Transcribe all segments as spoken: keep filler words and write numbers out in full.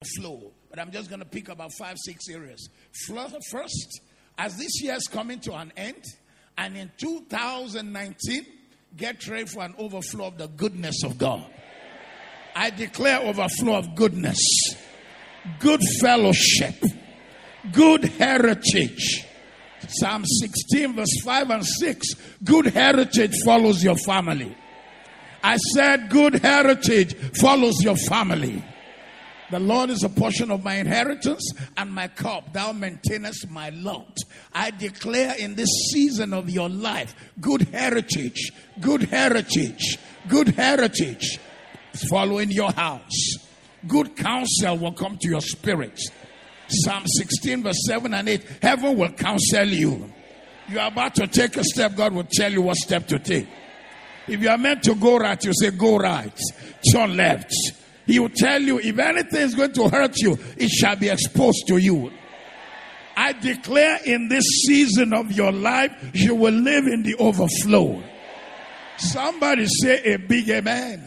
flow. But I'm just going to pick about five, six areas. First, as this year is coming to an end, and in two thousand nineteen, get ready for an overflow of the goodness of God. I declare overflow of goodness, good fellowship, good heritage. Psalm sixteen verse five and six, good heritage follows your family. I said good heritage follows your family. The Lord is a portion of my inheritance and my cup. Thou maintainest my lot. I declare in this season of your life, good heritage, good heritage, good heritage following your house. Good counsel will come to your spirit. Psalm sixteen verse seven and eight, heaven will counsel you. You are about to take a step, God will tell you what step to take. If you are meant to go right, you say go right, turn left. He will tell you if anything is going to hurt you, it shall be exposed to you. I declare in this season of your life, you will live in the overflow. Somebody say a big amen.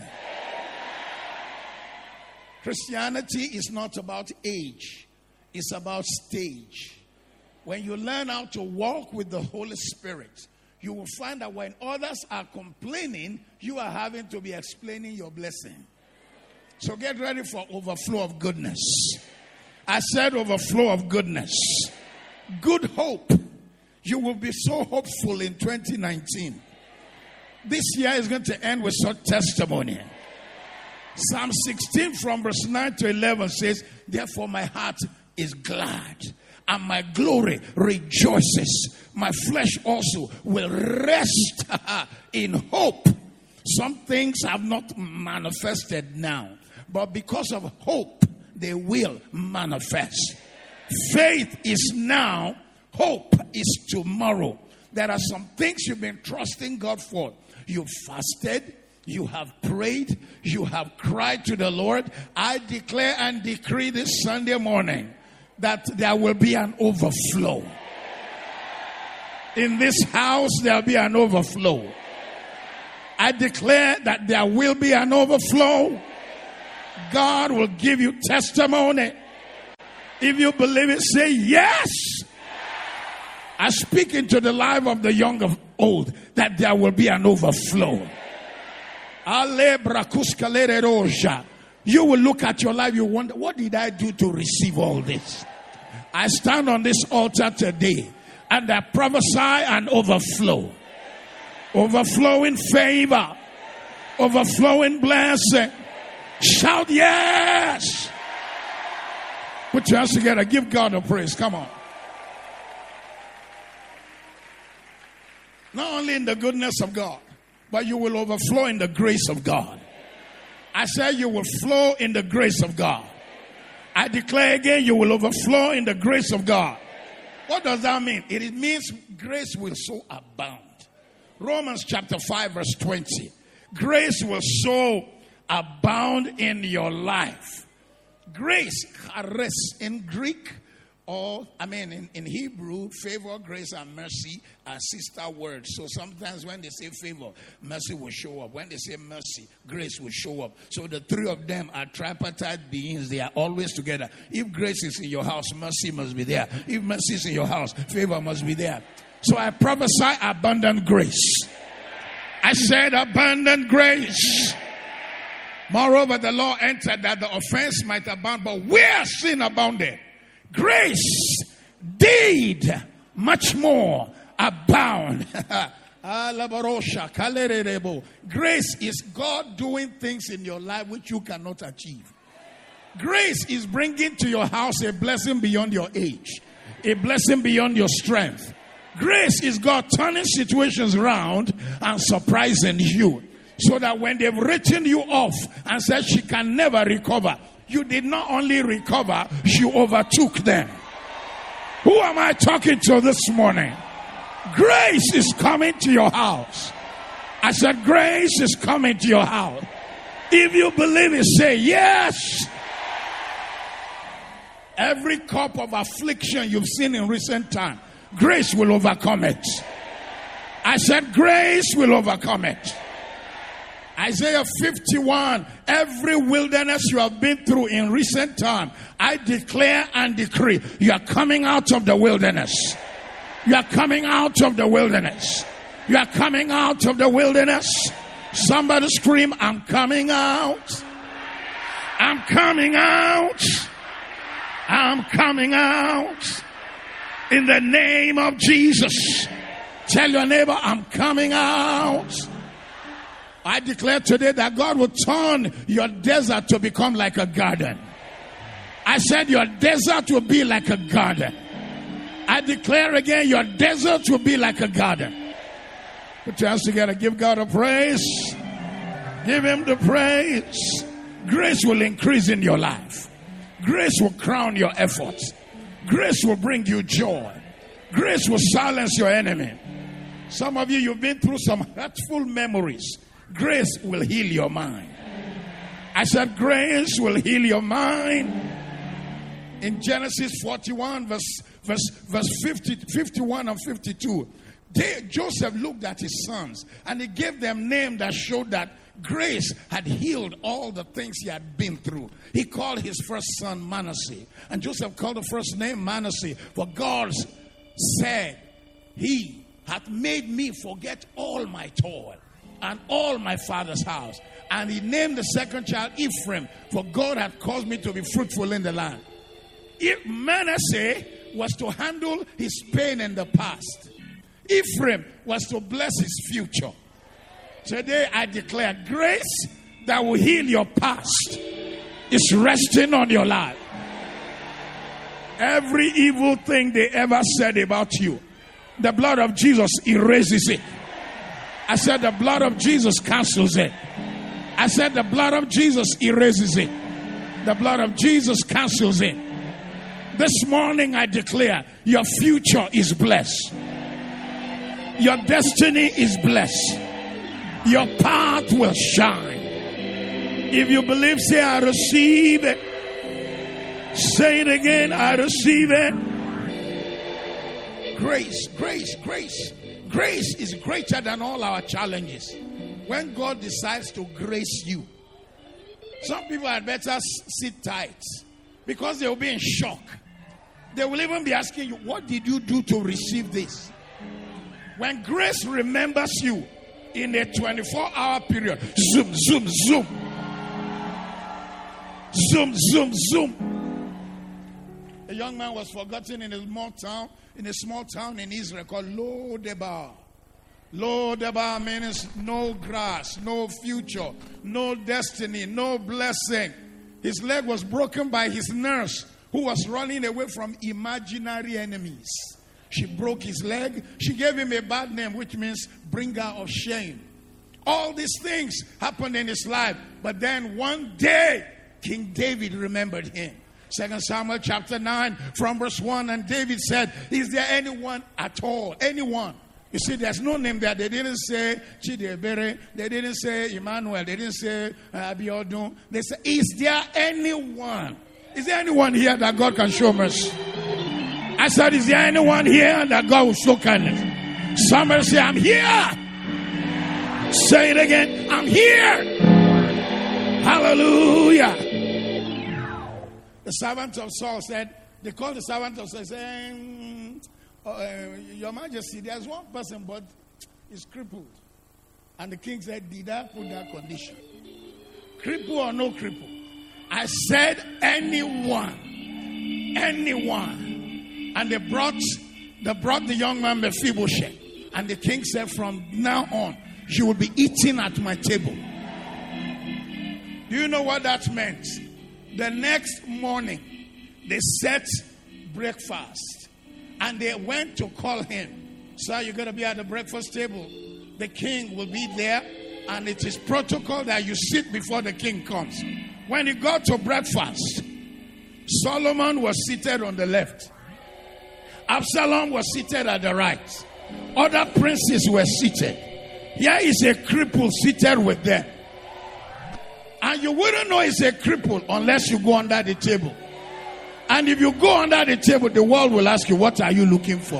Christianity is not about age. It's about stage. When you learn how to walk with the Holy Spirit, you will find that when others are complaining, you are having to be explaining your blessing. So get ready for overflow of goodness. I said overflow of goodness. Good hope. You will be so hopeful in twenty nineteen. This year is going to end with such testimony. Psalm sixteen from verse nine to eleven says, therefore my heart is glad and my glory rejoices. My flesh also will rest in hope. Some things have not manifested now, but because of hope, they will manifest. Faith is now, hope is tomorrow. There are some things you've been trusting God for. You've fasted, you have prayed, you have cried to the Lord. I declare and decree this Sunday morning that there will be an overflow. In this house, there will be an overflow. I declare that there will be an overflow. God will give you testimony. If you believe it, say yes. I speak into the life of the young of old that there will be an overflow. You will look at your life, you wonder, what did I do to receive all this? I stand on this altar today and I prophesy an overflow. Overflowing favor. Overflowing blessing. Shout yes. Put your hands together. Give God a praise. Come on. Not only in the goodness of God, but you will overflow in the grace of God. I say you will flow in the grace of God. I declare again, you will overflow in the grace of God. What does that mean? It means grace will so abound. Romans chapter five verse twenty. Grace will so abound in your life. Grace, charis in Greek, or I mean in, in Hebrew, favor, grace, and mercy are sister words. So sometimes when they say favor, mercy will show up. When they say mercy, grace will show up. So the three of them are tripartite beings. They are always together. If grace is in your house, mercy must be there. If mercy is in your house, favor must be there. So I prophesy abundant grace. I said abundant grace. Moreover, the law entered that the offense might abound, but where sin abounded, grace did much more abound. Grace is God doing things in your life which you cannot achieve. Grace is bringing to your house a blessing beyond your age, a blessing beyond your strength. Grace is God turning situations around and surprising you, so that when they've written you off and said she can never recover, you did not only recover, you overtook them. Who am I talking to this morning? Grace is coming to your house. I said grace is coming to your house. If you believe it, say yes. Every cup of affliction you've seen in recent time, grace will overcome it. I said grace will overcome it. Isaiah fifty-one, every wilderness you have been through in recent time, I declare and decree, you are coming out of the wilderness. You are coming out of the wilderness. You are coming out of the wilderness. Somebody scream, I'm coming out. I'm coming out. I'm coming out. In the name of Jesus. Tell your neighbor, I'm coming out. I declare today that God will turn your desert to become like a garden. I said your desert will be like a garden. I declare again, your desert will be like a garden. Put your hands together. Give God a praise. Give him the praise. Grace will increase in your life. Grace will crown your efforts. Grace will bring you joy. Grace will silence your enemy. Some of you, you've been through some hurtful memories. Grace will heal your mind. I said grace will heal your mind. In Genesis forty-one, verse, verse, verse fifty, fifty-one and fifty-two, they, Joseph looked at his sons and he gave them names that showed that grace had healed all the things he had been through. He called his first son Manasseh. And Joseph called the first name Manasseh, for God said, he hath made me forget all my toil and all my father's house. And he named the second child Ephraim, for God had caused me to be fruitful in the land. If Manasseh was to handle his pain in the past, Ephraim was to bless his future. Today I declare grace that will heal your past is resting on your life. Every evil thing they ever said about you, the blood of Jesus erases it. I said the blood of Jesus cancels it. I said the blood of Jesus erases it. The blood of Jesus cancels it. This morning I declare your future is blessed. Your destiny is blessed. Your path will shine. If you believe, say, I receive it. Say it again, I receive it. Grace, grace, grace. Grace is greater than all our challenges. When God decides to grace you, some people had better sit tight because they will be in shock. They will even be asking you, what did you do to receive this? When grace remembers you in a twenty-four hour period, zoom, zoom, zoom. Zoom, zoom, zoom. A young man was forgotten in a small town, in a small town in Israel called Lo-Debar. Lo-Debar means no grass, no future, no destiny, no blessing. His leg was broken by his nurse who was running away from imaginary enemies. She broke his leg. She gave him a bad name, which means bringer of shame. All these things happened in his life. But then one day, King David remembered him. Second Samuel chapter nine from verse one. And David said, is there anyone at all? Anyone? You see, there's no name there. They didn't say Chidebere. They didn't say Emmanuel. They didn't say uh, Abiodun. They said, is there anyone? Is there anyone here that God can show mercy? I said, is there anyone here that God will show kindness? Somebody say, I'm here. Say it again. I'm here. Hallelujah. The servant of Saul said, they called the servant of Saul saying, uh, Your Majesty, there's one person, but he's crippled. And the king said, did I put that condition? Cripple or no cripple? I said, anyone. Anyone. And they brought, they brought the young man Mephibosheth. And the king said, from now on, you will be eating at my table. Do you know what that meant? The next morning, they set breakfast. And they went to call him. Sir, you're going to be at the breakfast table. The king will be there. And it is protocol that you sit before the king comes. When he got to breakfast, Solomon was seated on the left. Absalom was seated at the right. Other princes were seated. Here is a cripple seated with them. And you wouldn't know it's a cripple unless you go under the table. And if you go under the table, the world will ask you, what are you looking for?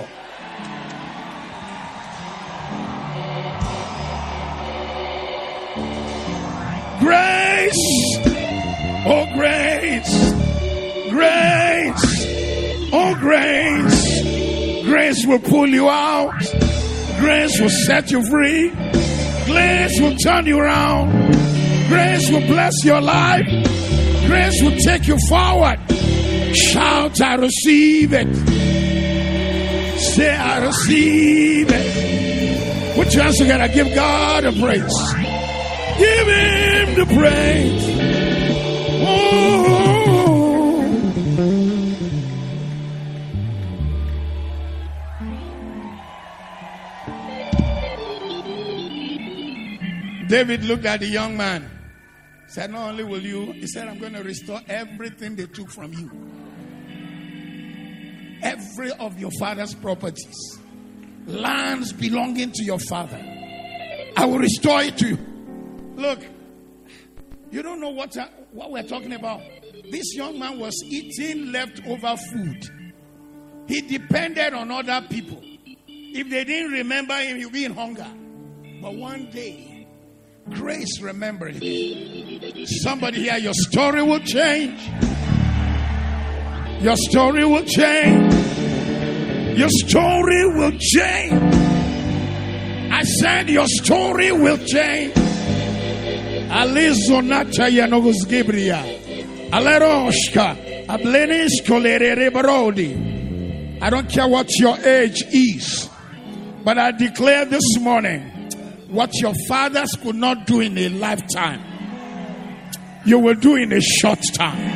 Grace. Oh, grace. Grace. Oh, grace. Grace will pull you out. Grace will set you free. Grace will turn you around. Grace will bless your life. Grace will take you forward. Shout, I receive it. Say, I receive it. Put your hands together. Give God a praise. Give him the praise. Oh. David looked at the young man. Said, not only will you, he said, I'm going to restore everything they took from you. Every of your father's properties, lands belonging to your father, I will restore it to you. Look, you don't know what, what we're talking about. This young man was eating leftover food. He depended on other people. If they didn't remember him, he'd be in hunger. But one day, grace remembered him. Somebody here, your story will change. Your story will change. Your story will change. I said your story will change. Alizonata Yanovus Gibria. Aleroshka. Ablenis Kolerere Barodi. I don't care what your age is, but I declare this morning, what your fathers could not do in a lifetime, you will do in a short time.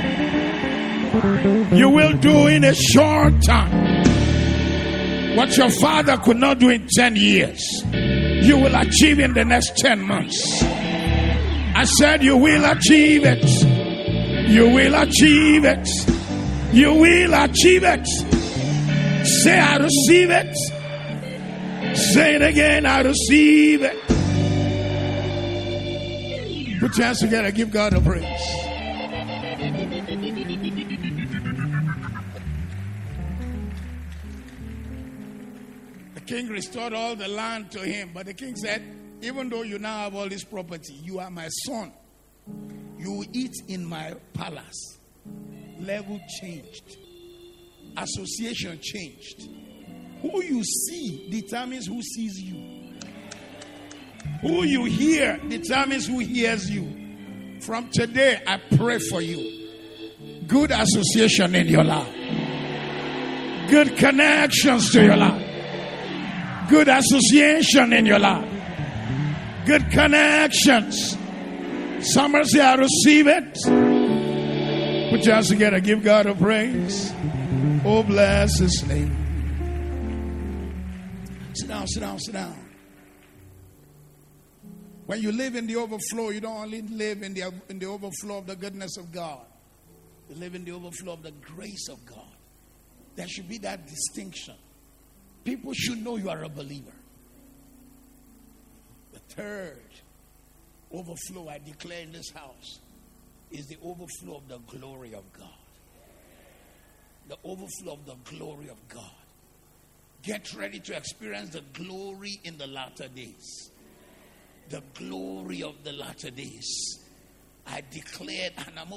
You will do in a short time. What your father could not do in ten years, you will achieve in the next ten months. I said you will achieve it. You will achieve it. You will achieve it. Say, I receive it. Say it again, I receive it. Put your hands together, give God a praise. The king restored all the land to him, but the king said, even though you now have all this property, you are my son. You will eat in my palace. Level changed. Association changed. Who you see determines who sees you. Who you hear determines who hears you. From today, I pray for you. Good association in your life. Good connections to your life. Good association in your life. Good connections. Somebody say, I receive it. Put your hands together. Give God a praise. Oh, bless his name. Sit down, sit down, sit down. When you live in the overflow, you don't only live in the, in the overflow of the goodness of God. You live in the overflow of the grace of God. There should be that distinction. People should know you are a believer. The third overflow I declare in this house is the overflow of the glory of God. The overflow of the glory of God. Get ready to experience the glory in the latter days. The glory of the latter days. I declared,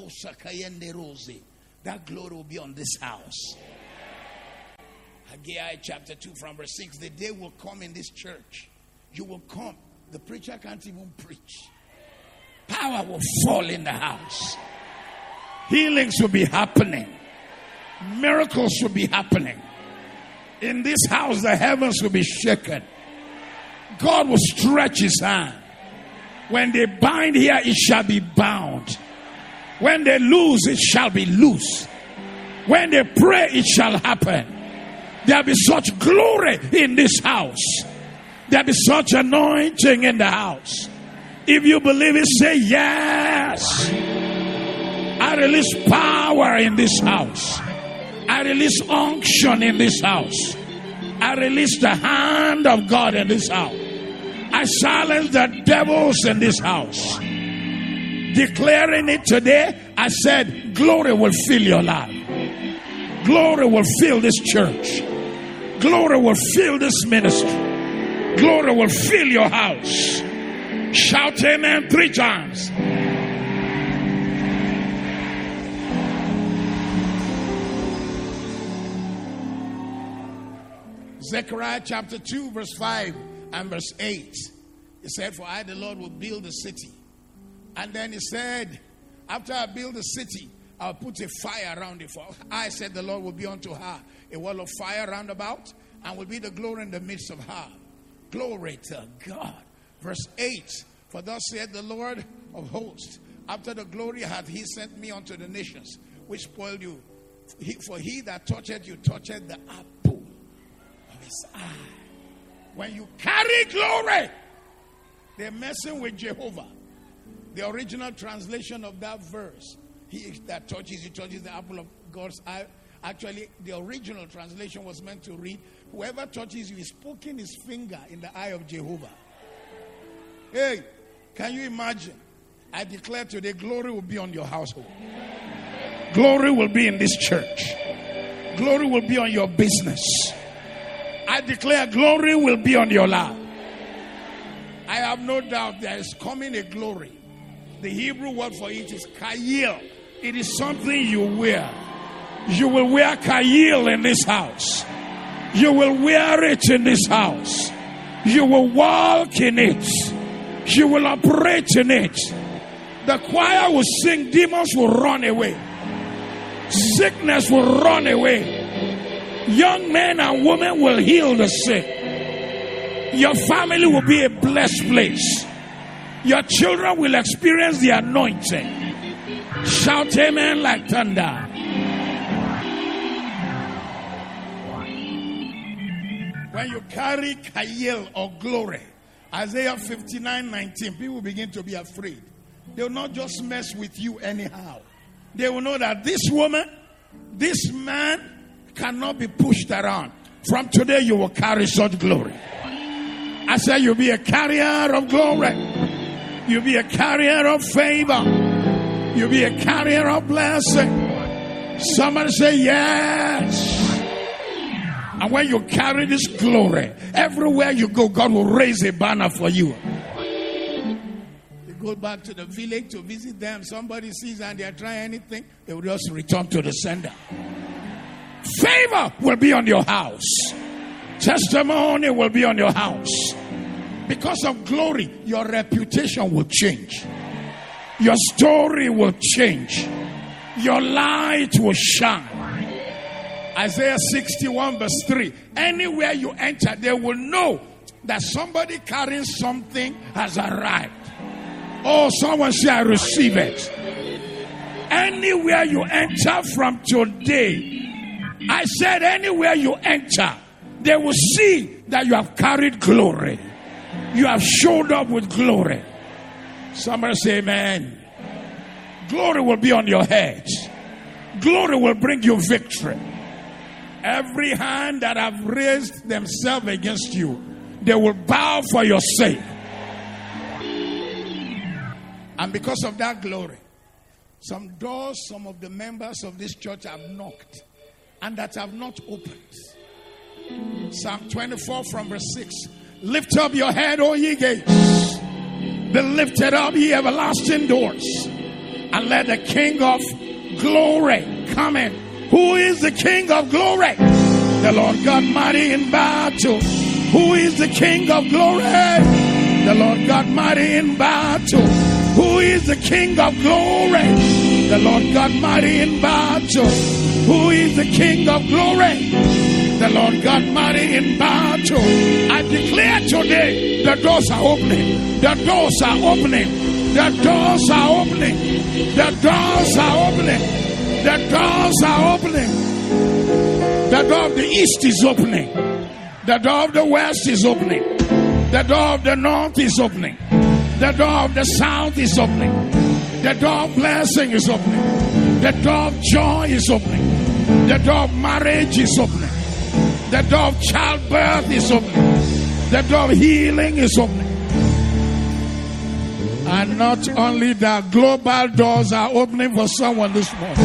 that glory will be on this house. Haggai chapter two from verse six. The day will come in this church. You will come. The preacher can't even preach. Power will fall in the house. Healings will be happening. Miracles will be happening. In this house, the heavens will be shaken. God will stretch his hand. When they bind here, it shall be bound. When they loose, it shall be loose. When they pray, it shall happen. There'll be such glory in this house. There'll be such anointing in the house. If you believe it, say yes. I release power in this house. I release unction in this house. I release the hand of God in this house. I silence the devils in this house. Declaring it today, I said, glory will fill your life. Glory will fill this church. Glory will fill this ministry. Glory will fill your house. Shout amen three times. Zechariah chapter two, verse five and verse eight. He said, for I, the Lord, will build a city. And then he said, after I build a city, I'll put a fire around it. For I, said the Lord, will be unto her a wall of fire round about, and will be the glory in the midst of her. Glory to God. Verse eight. For thus saith the Lord of hosts, after the glory hath he sent me unto the nations, which spoiled you. He, for he that toucheth you toucheth the apple of his eye. When you carry glory, they're messing with Jehovah. The original translation of that verse, he that touches you touches the apple of God's eye. Actually, the original translation was meant to read, whoever touches you is poking his finger in the eye of Jehovah. Hey, can you imagine? I declare today, glory will be on your household. Glory will be in this church. Glory will be on your business. I declare glory will be on your life. I have no doubt there is coming a glory. The Hebrew word for it is kayil. It is something you wear. You will wear kayil in this house. You will wear it in this house. You will walk in it. You will operate in it. The choir will sing, demons will run away. Sickness will run away. Young men and women will heal the sick. Your family will be a blessed place. Your children will experience the anointing. Shout amen like thunder. When you carry kayil or glory, Isaiah fifty-nine nineteen, people begin to be afraid. They will not just mess with you anyhow. They will know that this woman, this man cannot be pushed around. From today, you will carry such glory. I said you'll be a carrier of glory. You'll be a carrier of favor. You'll be a carrier of blessing. Somebody say yes. And when you carry this glory, everywhere you go, God will raise a banner for you. Go back to the village to visit them. Somebody sees and they are trying anything, they will just return to the sender. Favor will be on your house. Testimony will be on your house. Because of glory, your reputation will change. Your story will change. Your light will shine. Isaiah sixty-one verse three. Anywhere you enter, they will know that somebody carrying something has arrived. Oh, someone say, I receive it. Anywhere you enter from today, I said anywhere you enter, they will see that you have carried glory. You have showed up with glory. Somebody say amen. Glory will be on your head. Glory will bring you victory. Every hand that have raised themselves against you, they will bow for your sake. And because of that glory, some doors some of the members of this church have knocked and that have not opened. Psalm twenty-four from verse six. Lift up your head, O ye gates. Be lifted up, ye everlasting doors. And let the King of glory come in. Who is the King of glory? The Lord God mighty in battle. Who is the King of glory? The Lord God mighty in battle. Who is the King of glory? The Lord God mighty in battle. Who is the King of glory? The Lord God mighty in battle. I declare today, the doors are opening. The doors are opening. The doors are opening. The doors are opening. The doors are opening. The door of the east is opening. The door of the west is opening. The door of the north is opening. The door of the south is opening. The door of blessing is opening. The door of joy is opening. The door of marriage is opening. The door of childbirth is opening. The door of healing is opening. And not only that, global doors are opening for someone this morning.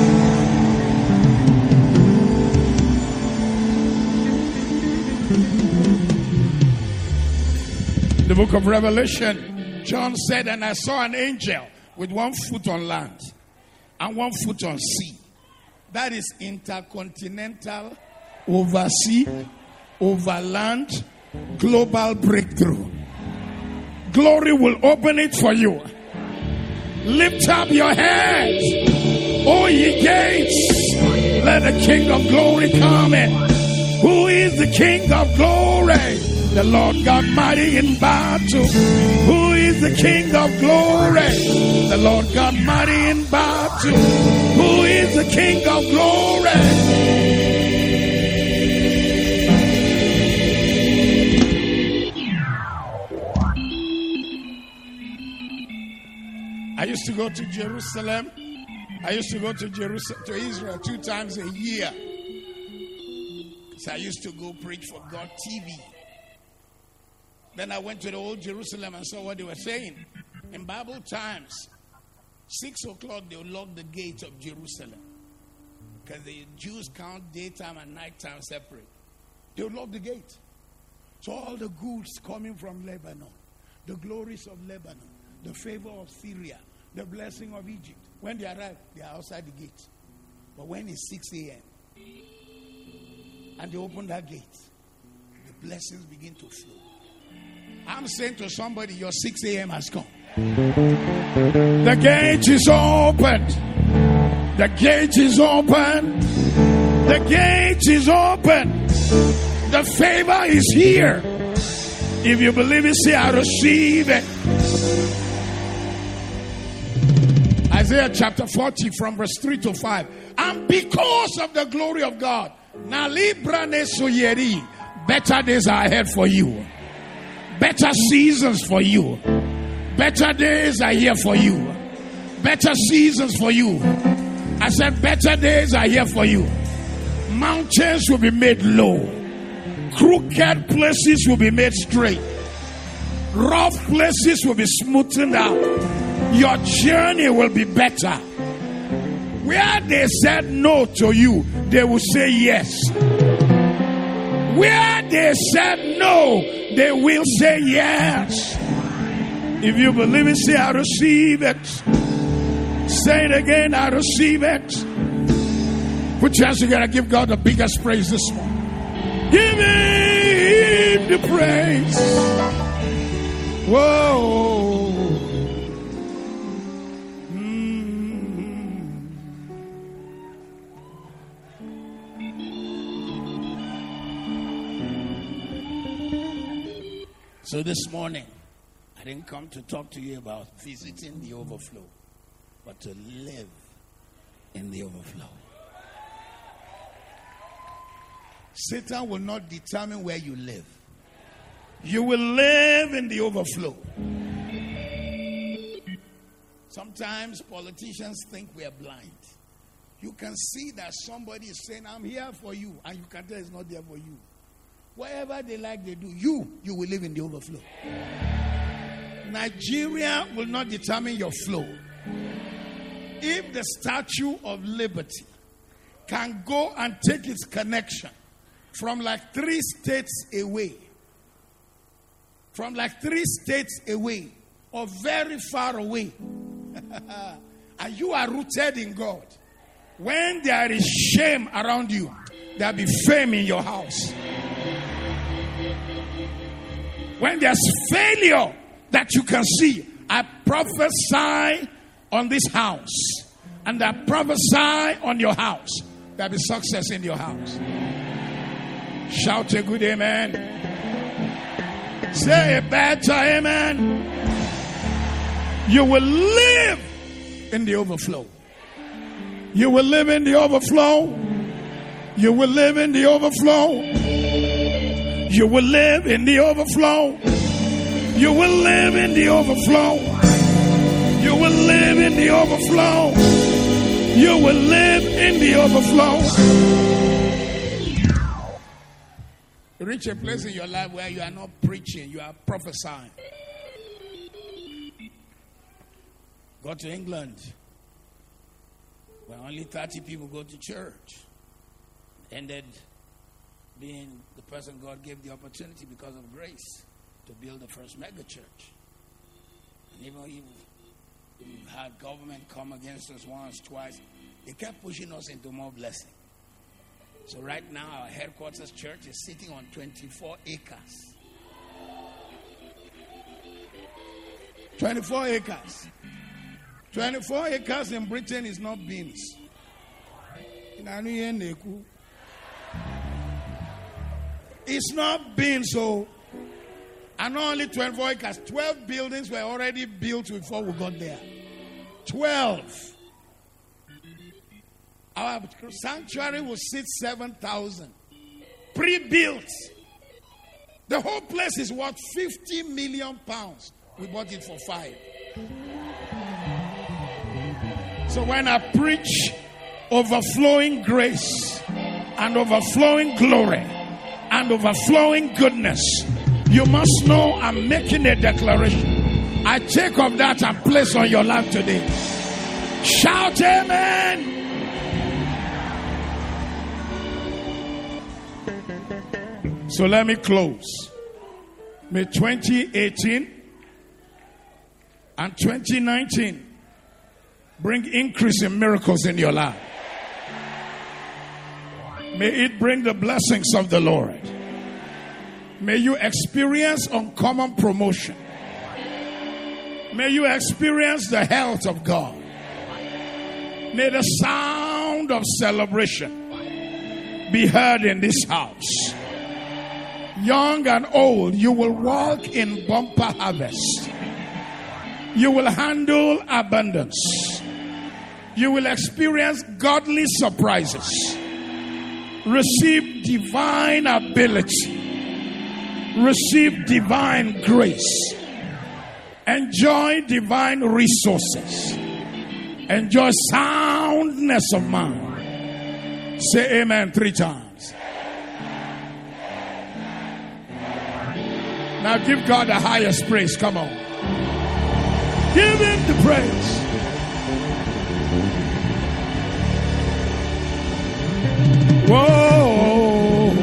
The book of Revelation. John said, and I saw an angel with one foot on land and one foot on sea. That is intercontinental, oversea, Overland Global Breakthrough. Glory will open it for you. Lift up your heads, O ye gates. Let the King of Glory come in. Who is the King of Glory? The Lord God mighty in battle. Who is the King of Glory? The Lord God mighty in battle. Who is the King of Glory? I used to go to Jerusalem. I used to go to Jerusalem, to Israel two times a year. So I used to go preach for God T V. Then I went to the old Jerusalem and saw what they were saying. In Bible times, six o'clock they would lock the gates of Jerusalem. Because the Jews count daytime and nighttime separate. They would lock the gate. So all the goods coming from Lebanon, the glories of Lebanon, the favor of Syria, the blessing of Egypt, when they arrive, they are outside the gate. But when it's six a.m. and they open that gate, the blessings begin to flow. I'm saying to somebody, your six a.m. has come. The gate is opened. The gate is open. The gate is open. The favor is here. If you believe it, say, I receive it. Isaiah chapter forty from verse three to five. And because of the glory of God, better days are ahead for you. Better seasons for you. Better days are here for you. Better seasons for you. I said better days are here for you. Mountains will be made low. Crooked places will be made straight. Rough places will be smoothened out. Your journey will be better. Where they said no to you, they will say yes. Where they said no, they will say yes. If you believe it, say, I receive it. Say it again, I receive it. Put your hands together, give God the biggest praise this morning. Give him the praise. Whoa. So this morning, I didn't come to talk to you about visiting the overflow, but to live in the overflow. Satan will not determine where you live. You will live in the overflow. Sometimes politicians think we are blind. You can see that somebody is saying, I'm here for you, and you can tell it's not there for you. Whatever they like, they do. You, you will live in the overflow. Nigeria will not determine your flow. If the Statue of Liberty can go and take its connection from like three states away, from like three states away, or very far away, and you are rooted in God, when there is shame around you, there will be fame in your house. When there's failure that you can see, I prophesy on this house, and I prophesy on your house, there'll be success in your house. Shout a good amen. Say a better amen. You will live in the overflow. You will live in the overflow. You will live in the overflow. You will live in the overflow. You will live in the overflow. You will live in the overflow. You will live in the overflow. Reach a place in your life where you are not preaching, you are prophesying. Go to England, where only thirty people go to church. Ended being the person God gave the opportunity because of grace to build the first mega church. And even if we had government come against us once, twice, they kept pushing us into more blessing. So right now, our headquarters church is sitting on twenty-four acres. twenty-four acres. twenty-four acres in Britain is not beans. It's not beans, so. And not only twenty-four acres, twelve buildings were already built before we got there. twelve. Our sanctuary will sit seven thousand. Pre-built. The whole place is worth fifty million pounds. We bought it for five. So when I preach overflowing grace and overflowing glory and overflowing goodness, you must know I'm making a declaration. I take of that and place on your life today. Shout amen. So let me close. May twenty eighteen and twenty nineteen bring increase in miracles in your life. May it bring the blessings of the Lord. May you experience uncommon promotion. May you experience the health of God. May the sound of celebration be heard in this house. Young and old, you will walk in bumper harvest. You will handle abundance. You will experience godly surprises. Receive divine ability. Receive divine grace. Enjoy divine resources. Enjoy soundness of mind. Say amen three times. Now give God the highest praise. Come on. Give him the praise. Whoa.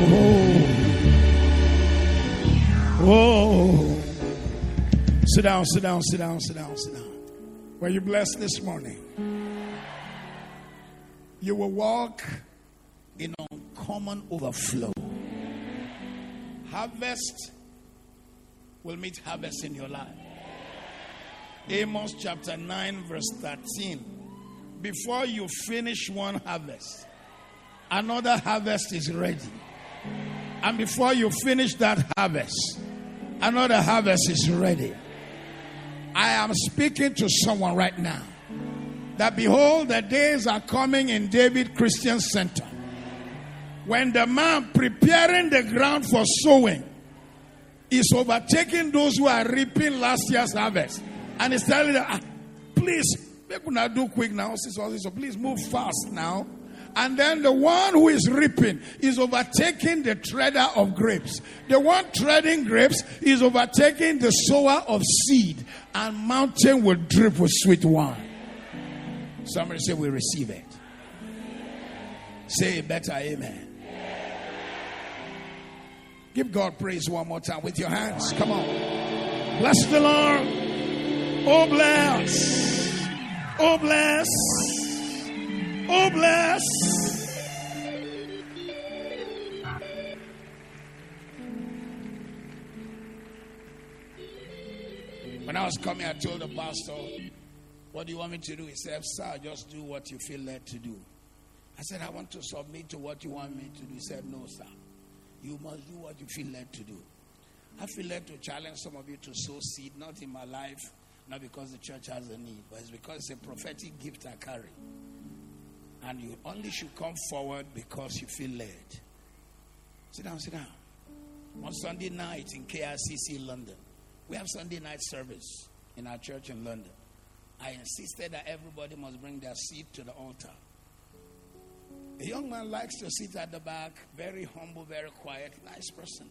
Whoa. Sit down, sit down, sit down, sit down, sit down. Were you blessed this morning? You will walk in uncommon overflow. Harvest will meet harvest in your life. Amos chapter nine verse thirteen. Before you finish one harvest, another harvest is ready. And before you finish that harvest, another harvest is ready. I am speaking to someone right now that behold, the days are coming in David Christian Center when the man preparing the ground for sowing is overtaking those who are reaping last year's harvest. And he's telling them, ah, please, make not do quick now. So please move fast now. And then the one who is reaping is overtaking the treader of grapes. The one treading grapes is overtaking the sower of seed. And mountain will drip with sweet wine. Somebody say we receive it. Say better amen. Give God praise one more time with your hands. Come on. Bless the Lord. Oh bless. Oh bless. Oh bless. When I was coming, I told the pastor, what do you want me to do? He said, sir, just do what you feel led to do. I said, I want to submit to what you want me to do. He said, no, sir. You must do what you feel led to do. I feel led to challenge some of you to sow seed, not in my life, not because the church has a need, but it's because it's a prophetic gift I carry. And you only should come forward because you feel led. Sit down, sit down. On Sunday night in K I C C London, we have Sunday night service in our church in London. I insisted that everybody must bring their seat to the altar. A young man likes to sit at the back, very humble, very quiet, nice person.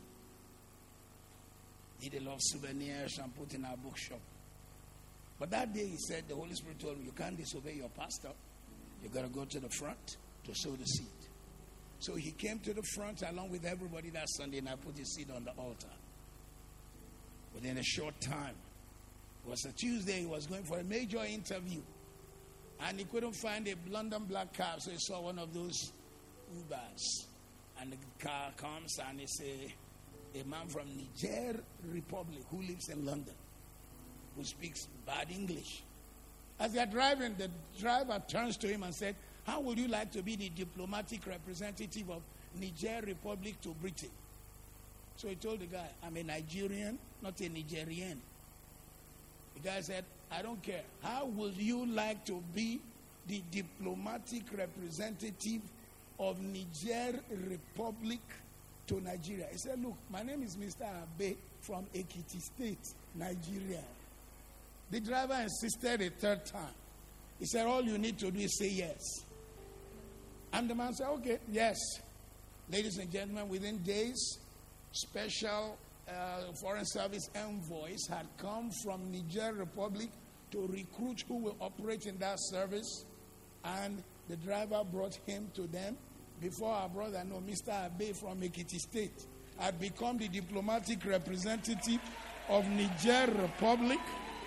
He did love souvenirs and put in our bookshop. But that day he said, the Holy Spirit told him, you can't disobey your pastor. You got to go to the front to sow the seed. So he came to the front along with everybody that Sunday, and I put his seed on the altar. Within a short time, it was a Tuesday, he was going for a major interview. And he couldn't find a London black cab, so he saw one of those Ubers. And the car comes and it's a, a man from Niger Republic who lives in London, who speaks bad English. As they are driving, the driver turns to him and said, how would you like to be the diplomatic representative of Niger Republic to Britain? So he told the guy, I'm a Nigerian, not a Nigerian. The guy said, I don't care. How would you like to be the diplomatic representative of Niger Republic to Nigeria? He said, look, my name is Mister Abe from Ekiti State, Nigeria. The driver insisted a third time. He said, all you need to do is say yes. And the man said, okay, yes. Ladies and gentlemen, within days, special uh, foreign service envoys had come from Niger Republic to recruit who will operate in that service. And the driver brought him to them. Before our brother, no, Mister Abe from Ekiti State had become the diplomatic representative of Niger Republic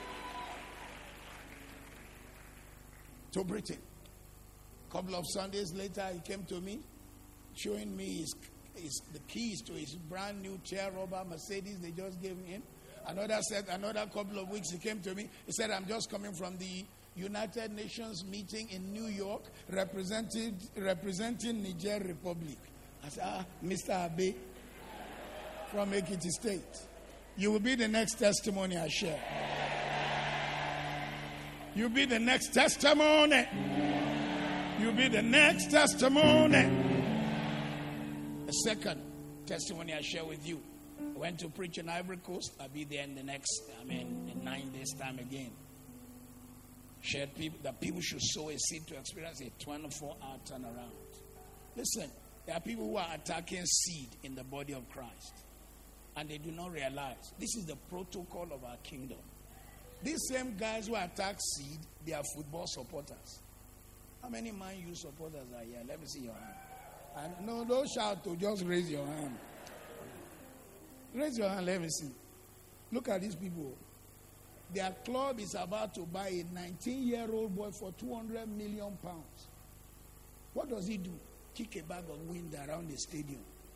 to Britain. A couple of Sundays later, he came to me, showing me his, his, the keys to his brand new chair rubber Mercedes they just gave him. Another said, another couple of weeks, he came to me. He said, I'm just coming from the United Nations meeting in New York, representing representing Niger Republic. I said, ah, Mister Abe from Ekiti State. You will be the next testimony I share. You'll be the next testimony. You'll be the next testimony. The second testimony I share with you. I went to preach in Ivory Coast. I'll be there in the next, I mean, in nine days' time again. Shared people that people should sow a seed to experience a twenty-four hour turnaround. Listen, there are people who are attacking seed in the body of Christ, and they do not realize this is the protocol of our kingdom. These same guys who attack seed, they are football supporters. How many Man U supporters are here? Let me see your hand. And no, don't shout to, just raise your hand. Raise your hand, let me see. Look at these people. Their club is about to buy a nineteen-year-old boy for two hundred million pounds. What does he do? Kick a bag of wind around the stadium.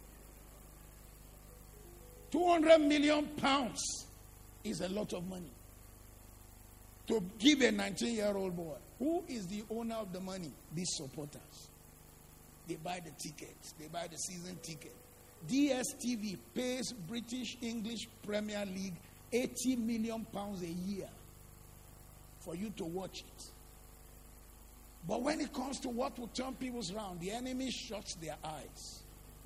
two hundred million pounds is a lot of money to give a nineteen-year-old boy. Who is the owner of the money? These supporters. They buy the tickets. They buy the season ticket. D S T V pays British English Premier League eighty million pounds a year for you to watch it. But when it comes to what will turn people's round, the enemy shuts their eyes.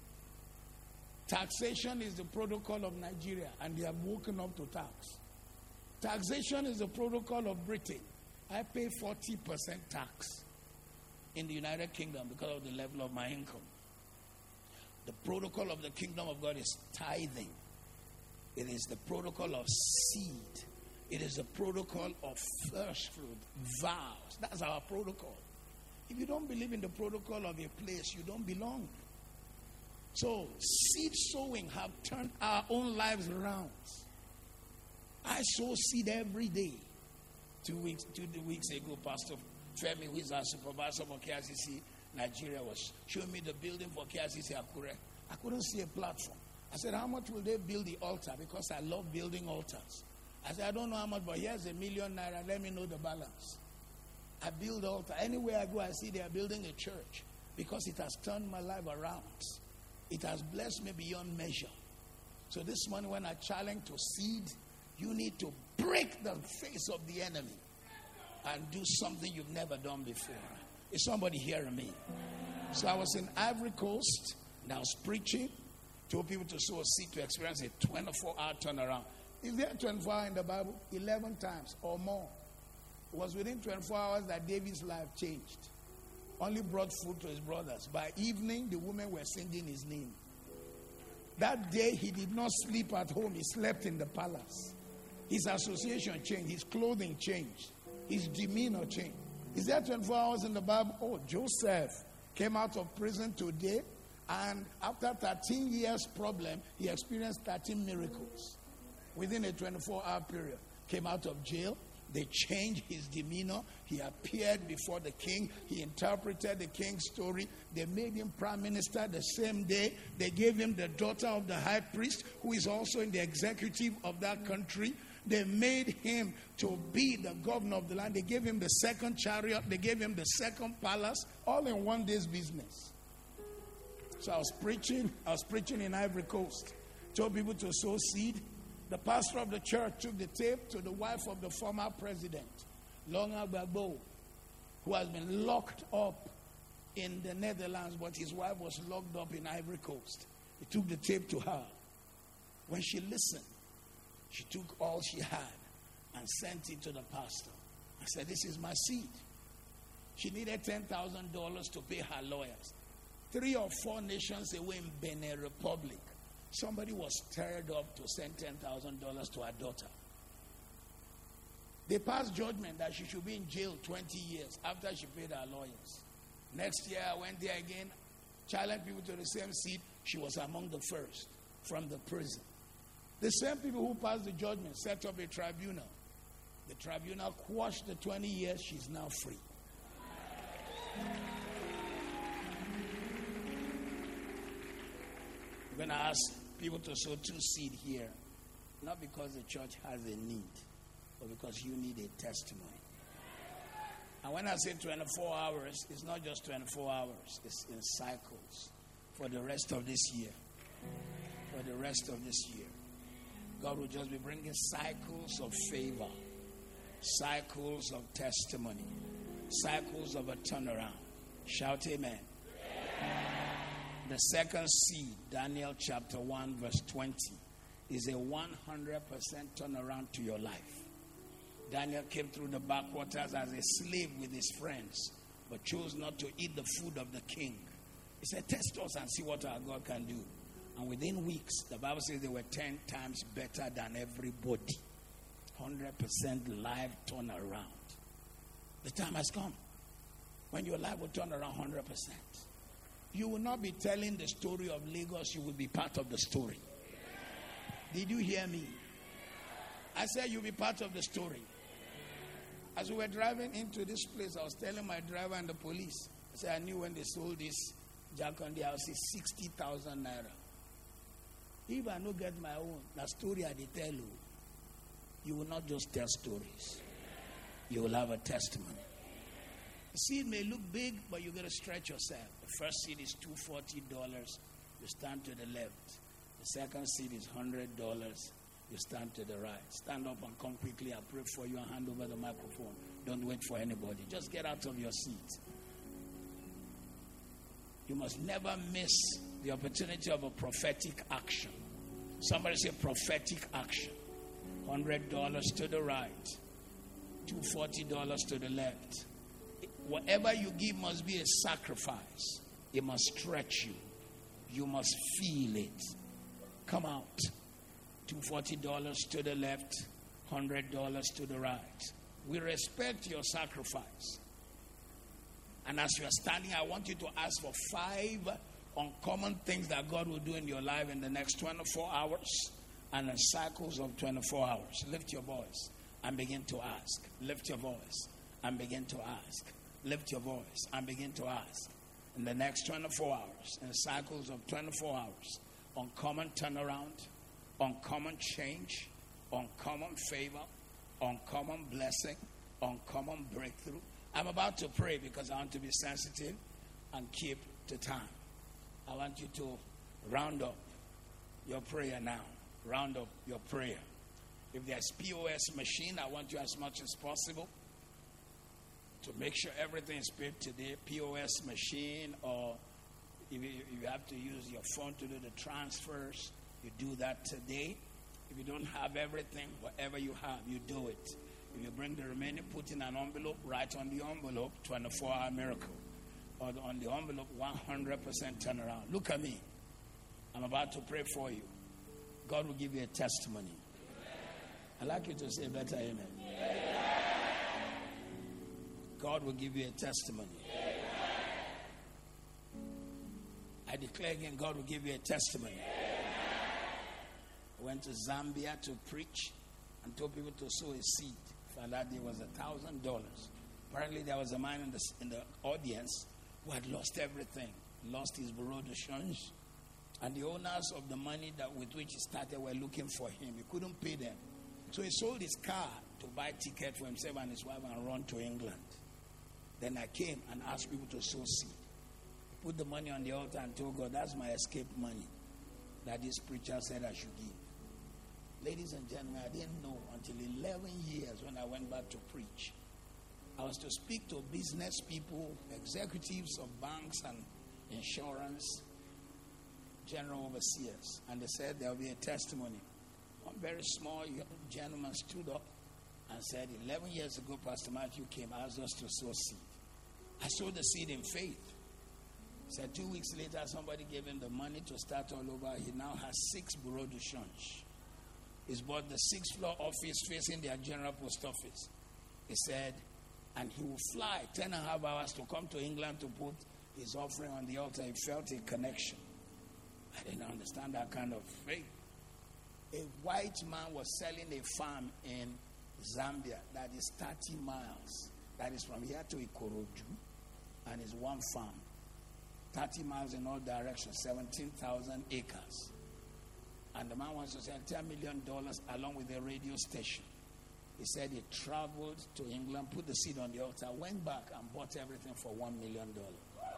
Taxation is the protocol of Nigeria, and they have woken up to tax. Taxation is the protocol of Britain. I pay forty percent tax in the United Kingdom because of the level of my income. The protocol of the kingdom of God is tithing. It is the protocol of seed. It is the protocol of first fruit, vows. That's our protocol. If you don't believe in the protocol of a place, you don't belong. So, seed sowing have turned our own lives around. I sow seed every day. Two weeks, two weeks ago, Pastor Femi, who is our supervisor for K I C C Nigeria, was showing me the building for K I C C Akure. I couldn't see a platform. I said, how much will they build the altar? Because I love building altars. I said, I don't know how much, but here's a million naira. Let me know the balance. I build altar. Anywhere I go, I see they are building a church because it has turned my life around. It has blessed me beyond measure. So this morning when I challenge to seed, you need to break the face of the enemy and do something you've never done before. Is somebody hearing me? So I was in Ivory Coast and I was preaching. Told people to sow a seed to experience a twenty-four hour turnaround. Is there twenty-four hours in the Bible? eleven times or more. It was within twenty-four hours that David's life changed. Only brought food to his brothers. By evening, the women were singing his name. That day, he did not sleep at home. He slept in the palace. His association changed. His clothing changed. His demeanor changed. Is there twenty-four hours in the Bible? Oh, Joseph came out of prison today. And after thirteen years problem, he experienced thirteen miracles within a twenty-four hour period. Came out of jail, They changed his demeanor. He appeared before the king. He interpreted the king's story. They made him prime minister the same day. They gave him the daughter of the high priest, who is also in the executive of that country. They made him to be the governor of the land. They gave him the second chariot. They gave him the second palace, all in one day's business. So I was preaching. I was preaching in Ivory Coast. Told people to sow seed. The pastor of the church took the tape to the wife of the former president, Laurent Gbagbo, who has been locked up in the Netherlands, but his wife was locked up in Ivory Coast. He took the tape to her. When she listened, she took all she had and sent it to the pastor. I said, this is my seed. She needed ten thousand dollars to pay her lawyers. Three or four nations away in Benin Republic, somebody was stirred up to send ten thousand dollars to her daughter. They passed judgment that she should be in jail twenty years after she paid her lawyers. Next year, I went there again, challenged people to the same seat. She was among the first from the prison. The same people who passed the judgment set up a tribunal. The tribunal quashed the twenty years. She's now free. I'm going to ask people to sow two seed here, not because the church has a need, but because you need a testimony. And when I say twenty-four hours, it's not just twenty-four hours, it's in cycles for the rest of this year. For the rest of this year. God will just be bringing cycles of favor, cycles of testimony, cycles of a turnaround. Shout amen. The second seed, Daniel chapter one, verse twenty, is a one hundred percent turnaround to your life. Daniel came through the backwaters as a slave with his friends, but chose not to eat the food of the king. He said, test us and see what our God can do. And within weeks, the Bible says they were ten times better than everybody. one hundred percent life turnaround. The time has come when your life will turn around one hundred percent. You will not be telling the story of Lagos. You will be part of the story. Did you hear me? I said you'll be part of the story. As we were driving into this place, I was telling my driver and the police, I said I knew when they sold this Jack on the house is sixty thousand naira. If I don't get my own, the story I tell you, you will not just tell stories. You will have a testimony. The seed may look big, but you're going to stretch yourself. The first seed is two hundred forty dollars. You stand to the left. The second seed is one hundred dollars. You stand to the right. Stand up and come quickly. I pray for you and hand over the microphone. Don't wait for anybody. Just get out of your seat. You must never miss the opportunity of a prophetic action. Somebody say prophetic action. one hundred dollars to the right. two hundred forty dollars to the left. Whatever you give must be a sacrifice. It must stretch you. You must feel it. Come out. two hundred forty dollars to the left. one hundred dollars to the right. We respect your sacrifice. And as you are standing, I want you to ask for five uncommon things that God will do in your life in the next twenty-four hours and in cycles of twenty-four hours. Lift your voice and begin to ask. Lift your voice and begin to ask. Lift your voice and begin to ask. In the next twenty-four hours, in cycles of twenty-four hours, uncommon turnaround, uncommon change, uncommon favor, uncommon blessing, uncommon breakthrough. I'm about to pray because I want to be sensitive and keep the time. I want you to round up your prayer now. Round up your prayer. If there's P O S machine, I want you as much as possible to make sure everything is paid today. P O S machine, or if you, if you have to use your phone to do the transfers, you do that today. If you don't have everything, whatever you have, you do it. If you bring the remaining, put in an envelope, write on the envelope, twenty-four hour miracle. Or on the envelope, one hundred percent turnaround. Look at me. I'm about to pray for you. God will give you a testimony. I'd like you to say better amen. God will give you a testimony. I declare again, God will give you a testimony. I went to Zambia to preach and told people to sow a seed. And that day was a thousand dollars. Apparently, there was a man in the in the audience who had lost everything, lost his bureau de change, and the owners of the money that with which he started were looking for him. He couldn't pay them, so he sold his car to buy ticket for himself and his wife and run to England. Then I came and asked people to sow seed. Put the money on the altar and told God, that's my escape money that this preacher said I should give. Ladies and gentlemen, I didn't know until eleven years when I went back to preach. I was to speak to business people, executives of banks and insurance, general overseers. And they said there will be a testimony. One very small gentleman stood up and said, eleven years ago, Pastor Matthew came, asked us to sow seed. I sowed the seed in faith. Said two weeks later, somebody gave him the money to start all over. He now has six bureau de change. He's bought the sixth floor office facing their general post office. He said, and he will fly ten and a half hours to come to England to put his offering on the altar. He felt a connection. I didn't understand that kind of faith. A white man was selling a farm in Zambia that is thirty miles. That is from here to Ikorodu, and is one farm. thirty miles in all directions, seventeen thousand acres. And the man wants to sell ten million dollars along with a radio station. He said he traveled to England, put the seed on the altar, went back and bought everything for one million dollars.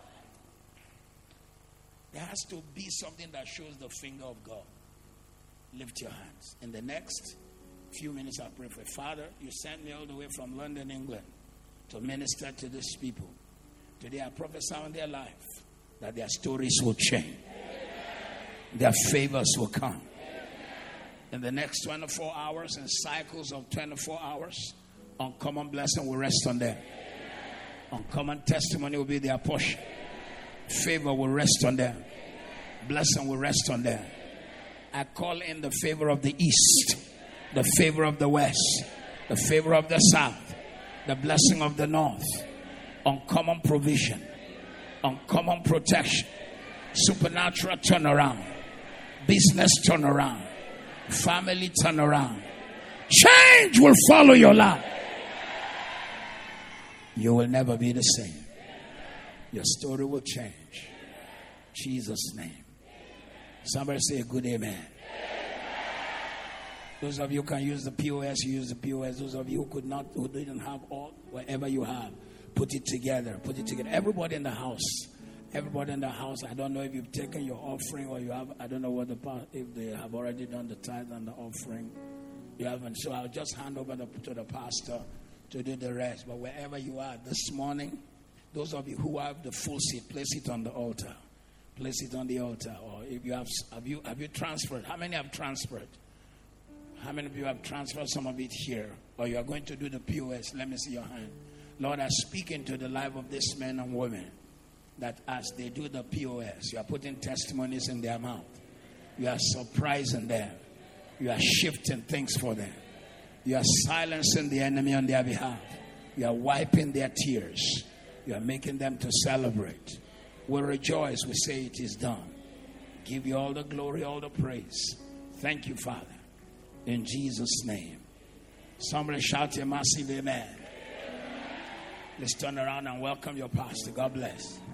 There has to be something that shows the finger of God. Lift your hands. In the next few minutes, I'll pray for you. Father, you sent me all the way from London, England, to minister to these people. Today I prophesy on their life that their stories will change. Their favors will come. In the next twenty-four hours, in cycles of twenty-four hours, uncommon blessing will rest on them. Uncommon testimony will be their portion. Favor will rest on them. Blessing will rest on them. I call in the favor of the east, the favor of the west, the favor of the south, the blessing of the north. Uncommon provision, uncommon protection, supernatural turnaround, business turnaround, family turnaround. Change will follow your life. You will never be the same. Your story will change. Jesus' name. Somebody say a good amen. Those of you who can use the P O S, you use the P O S. Those of you who could not, who didn't have all, whatever you have, put it together. Put it together. Everybody in the house. Everybody in the house. I don't know if you've taken your offering or you have. I don't know what the if they have already done the tithe and the offering. You haven't. So I'll just hand over the, to the pastor to do the rest. But wherever you are this morning, those of you who have the full seat, place it on the altar. Place it on the altar. Or if you have, have you have you transferred? How many have transferred? How many of you have transferred some of it here? Or you are going to do the P O S? Let me see your hand. Lord, I speak into the life of these men and women that as they do the P O S, you are putting testimonies in their mouth. You are surprising them. You are shifting things for them. You are silencing the enemy on their behalf. You are wiping their tears. You are making them to celebrate. We rejoice. We say it is done. Give you all the glory, all the praise. Thank you, Father. In Jesus' name. Somebody shout a massive amen. Let's turn around and welcome your pastor. God bless.